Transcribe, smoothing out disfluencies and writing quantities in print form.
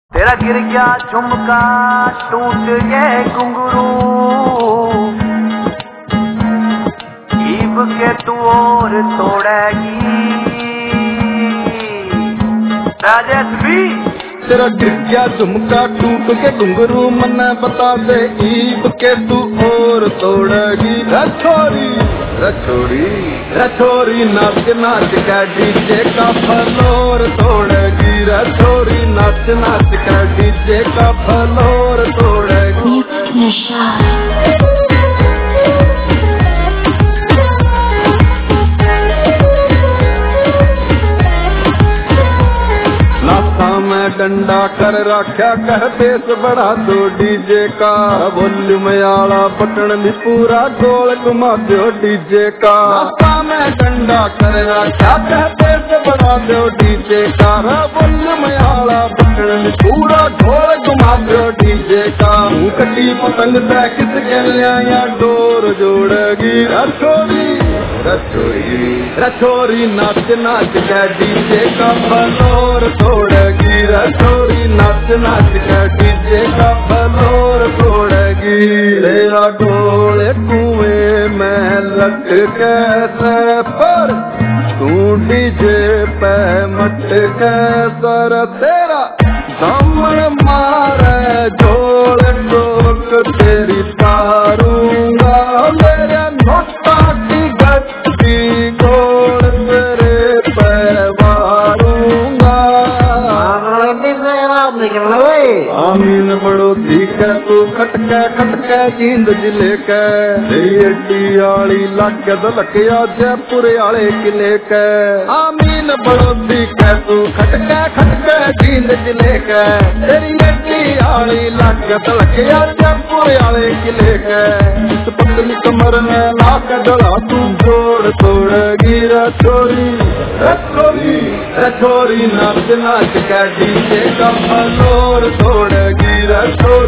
तेरा गिर गया झुमका टूट गए घुंघरू, ईब के तू और तोड़ेगी राजेश भी। तेरा गिर गया झुमका टूट के घुंघरू, मन्ने बता दे ईब के तू और तोड़ेगी। रछोरी रछोरी रछोरी नाच नाच का डीजे का फ्लोर तोड़ेगी। रछोरी नाच नाच का डीजे का फ्लोर तोड़ेगी। डंडा कर रखा कह बेस बढ़ा दो डीजे का, वॉल्यूम आला बटन भी पूरा गोल घुमा दो डीजे का। में डंडा कर रखा कह बेस बढ़ा दो डीजे का, वॉल्यूम आला बटन भी पूरा गोल घुमा दो डीजे का। कटी पतंग से किस गलिया डोर जोड़ेगी। रछोरी रछोरी रछोरी नाच नाच का डीजे का फ्लोर तोड़ेगी। रछोरी नाच नाच का डीजे का फ्लोर तोड़ेगी। तेरा ढोल कुएं में लट कैसे पर तू डीजे पे मट कैसर। तेरा दामन मारे जोड़ टोक तेरी तारूंगा, मेरे नोटा की गट्टी गोड़ तेरे पे वारूंगा। आमीन बड़ो ठीक है तू खटके जींद जिले के, अड्डी आली लागे दलकिया जयपुर आले किले के। आमीन बड़ो ठीक है तू खटके जींद जिले के, तेरी अड्डी आली लागे दलकिया जयपुर आले किले के। इस पतली कमर में लाख डला तू जोड़ तोड़ेगी। रछोरी रछोरी रछोरी नाच नाच का डीजे का फ्लोर तोड़ेगी। रछोरी